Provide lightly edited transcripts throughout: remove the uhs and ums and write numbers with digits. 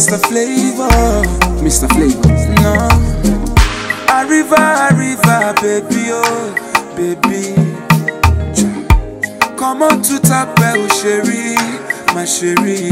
Mr. Flavor, Mr. Flavor. no. Arriva, baby, oh, baby. Come on to t'appelle chérie, ma chérie.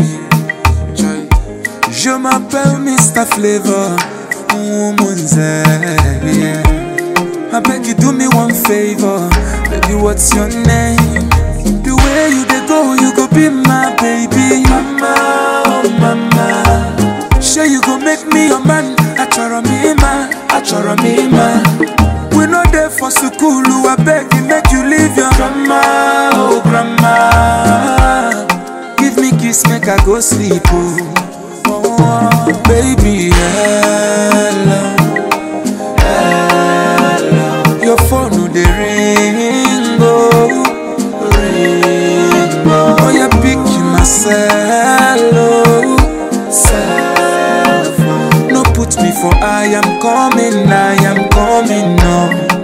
Je m'appelle Mr. Flavor, woman's yeah. I beg you do me one favor, baby, what's your name? The way you dey go, you go be my baby. Mama, oh mama. Sure you go make me your man. Achoro me man. We no there for school, I beg you make you leave your grandma, oh grandma. Give me kiss, make I go sleep, oh, baby, hello. Your phone no dey ring, oh, oh, you pick myself, oh, no put me for I am coming, no.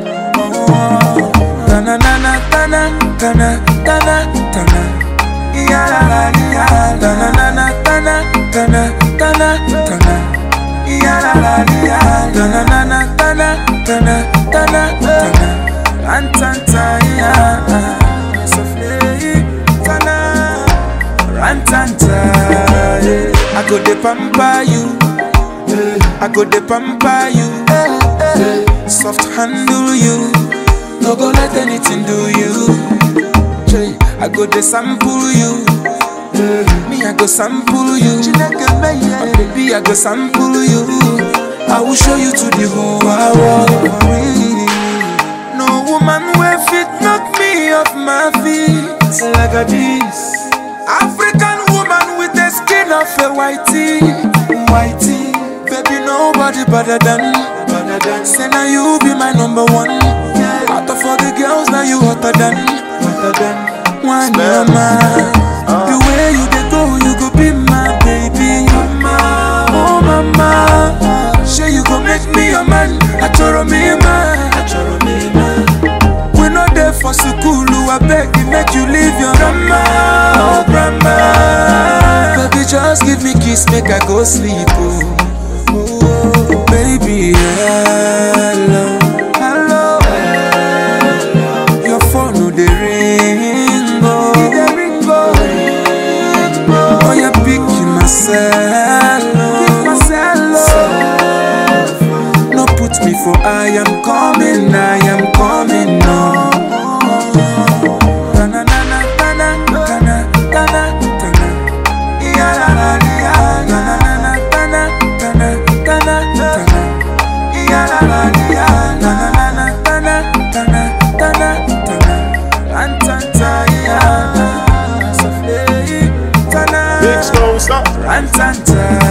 Tana, tana, tana, tana, tana, tana, ya la la ya. Tana, tana, tana, tana, tana, tana, ya la la ya. Tana, tana, tana, tana, tana, tana, rantanta ya. Sofle, tana, rantanta. I go de pamper you. I go de pamper you, soft handle you, no go let anything do you. I go de sample you, me I go sample you, baby I go sample you. I will show you to the whole world. No woman will fit knock me off my feet like a this African woman with the skin of a whitey. Baby, nobody better than. Say now you be my number one. Out of all the girls, now you hotter than. One mama. The way you dey go, you go be my baby. Mama, oh mama. Sure you go make me your man. Achoro me man. We not there for school, I beg you make you leave your grandma, oh grandma. Baby, just give me kiss, make I go sleep, oh. Baby, hello. Your phone no dey ring, oh. Oh, you pick myself, no put me for I am coming, no. Tana, tana, tana, tana, tana, tana, ya la la ya. Tana, tana, tana, tana, ya la la ya. Tana, tana, tana, tana, rantanta ya. Sofle, tana, Big Stone, stop. rantanta.